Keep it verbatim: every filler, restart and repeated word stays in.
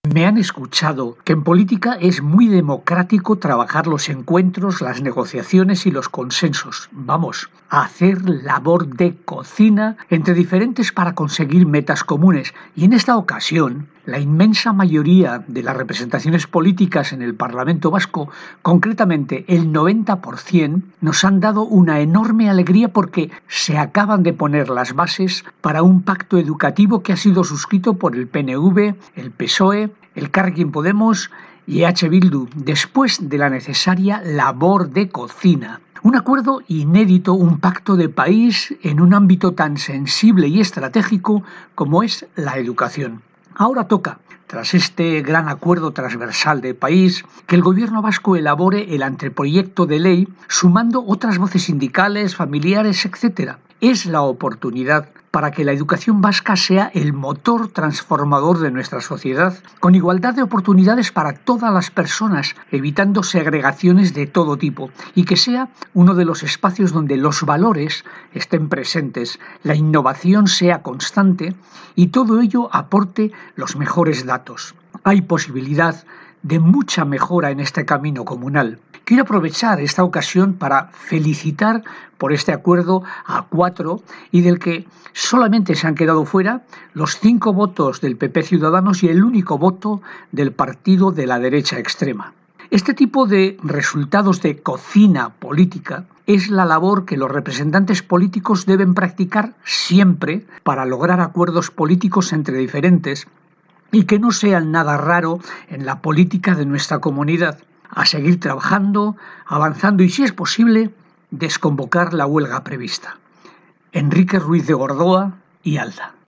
Me han escuchado que en política es muy democrático trabajar los encuentros, las negociaciones y los consensos. Vamos, a hacer labor de cocina entre diferentes para conseguir metas comunes. Y en esta ocasión, la inmensa mayoría de las representaciones políticas en el Parlamento Vasco, concretamente el noventa por ciento, nos han dado una enorme alegría porque se acaban de poner las bases para un pacto educativo que ha sido suscrito por el P N V, el P S O E, el Elkarrekin Podemos y H. Bildu, después de la necesaria labor de cocina. Un acuerdo inédito, un pacto de país en un ámbito tan sensible y estratégico como es la educación. Ahora toca, tras este gran acuerdo transversal de país, que el gobierno vasco elabore el anteproyecto de ley sumando otras voces sindicales, familiares, etcétera. Es la oportunidad para que la educación vasca sea el motor transformador de nuestra sociedad, con igualdad de oportunidades para todas las personas, evitando segregaciones de todo tipo, y que sea uno de los espacios donde los valores estén presentes, la innovación sea constante y todo ello aporte los mejores datos. Hay posibilidad de mucha mejora en este camino comunal. Quiero aprovechar esta ocasión para felicitar por este acuerdo a cuatro y del que solamente se han quedado fuera los cinco votos del P P Ciudadanos y el único voto del partido de la derecha extrema. Este tipo de resultados de cocina política es la labor que los representantes políticos deben practicar siempre para lograr acuerdos políticos entre diferentes y que no sean nada raro en la política de nuestra comunidad. A seguir trabajando, avanzando y, si es posible, desconvocar la huelga prevista. Enrique Ruiz de Gordoa y Alda.